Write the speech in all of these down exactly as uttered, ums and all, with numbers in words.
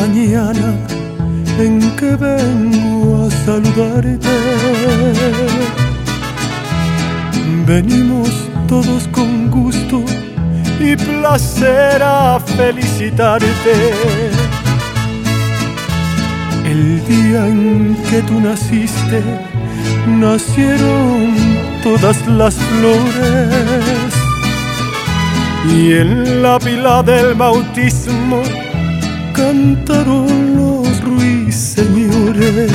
mañana en que vengo a saludarte. Venimos todos con gusto y placer a felicitarte. El día en que tú naciste, nacieron todas las flores, y en la pila del bautismo cantaron los ruiseñores.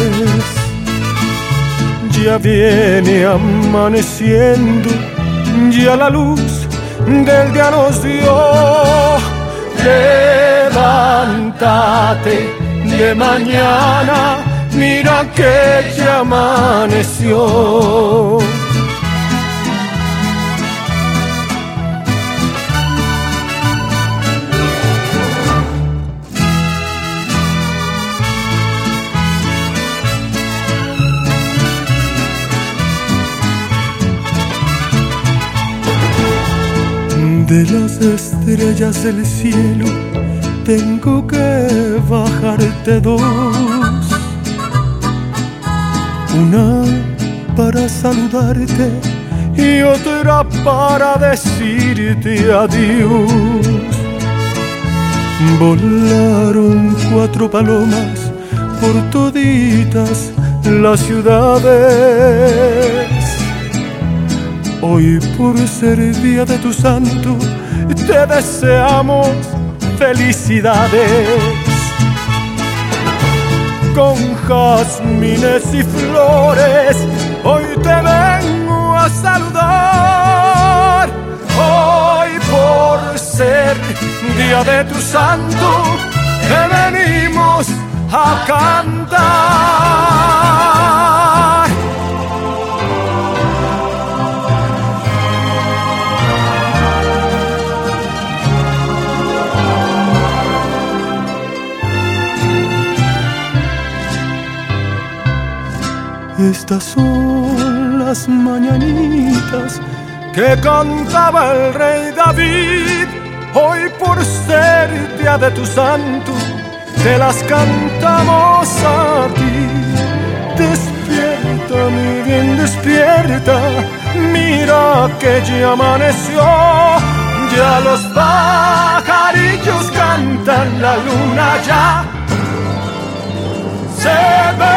Ya viene amaneciendo, ya la luz del día nos dio. Levántate de mañana, mira que ya amaneció. De las estrellas del cielo tengo que bajarte dos, una para saludarte y otra para decirte adiós. Volaron cuatro palomas por toditas las ciudades. Hoy, por ser día de tu santo, te deseamos felicidades. Con jazmines y flores, hoy te vengo a saludar. Hoy, por ser día de tu santo, te venimos a cantar. Estas son las mañanitas que cantaba el rey David. Hoy, por ser día de tu santo, te las cantamos a ti. Despierta, mi bien, despierta, mira que ya amaneció. Ya los pajarillos cantan, la luna ya se ve